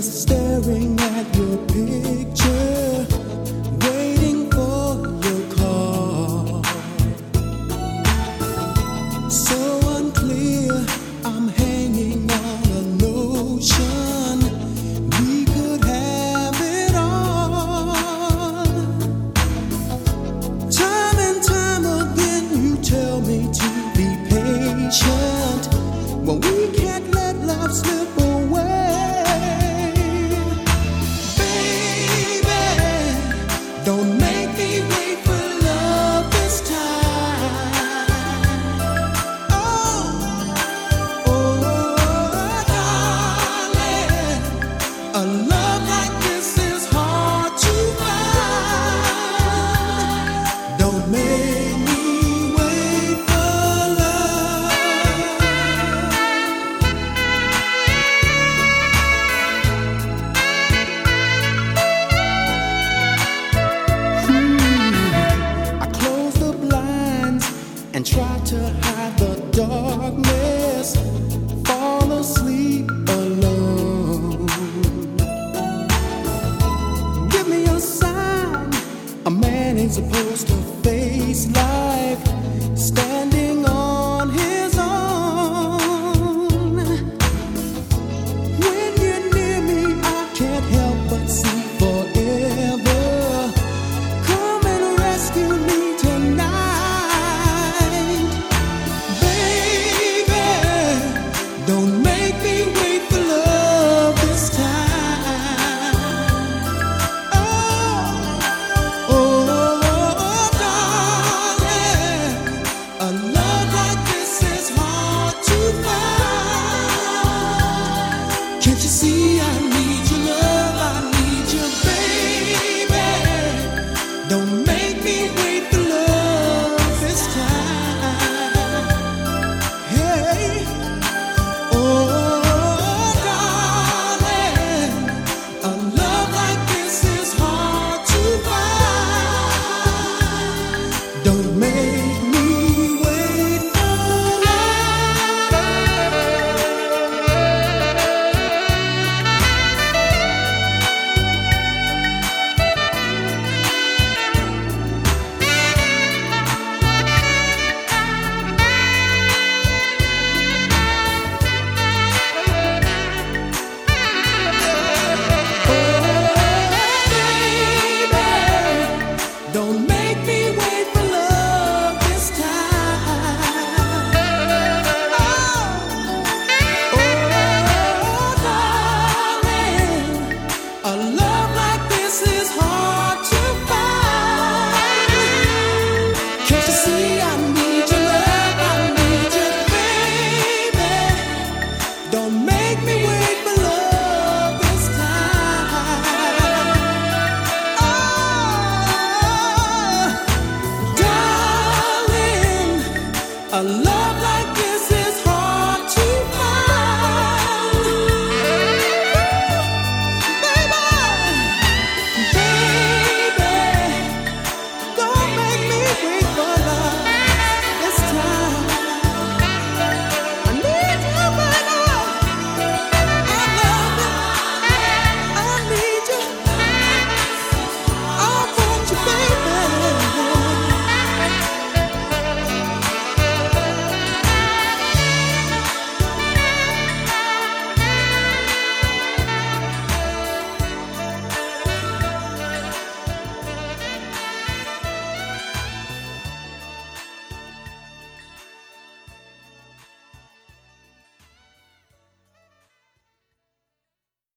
just staring at your picture, waiting for your call. So unclear, I'm hanging on a notion we could have it all. Time and time again, you tell me to be patient when we can't let love slip away. Baby, don't make me wait for love this time. Oh, darling, a love like this is hard to find. Don't make me wait for love. I close the blinds and try to hide the darkness, fall asleep alone. Give me a sign, a man ain't supposed to face life, stand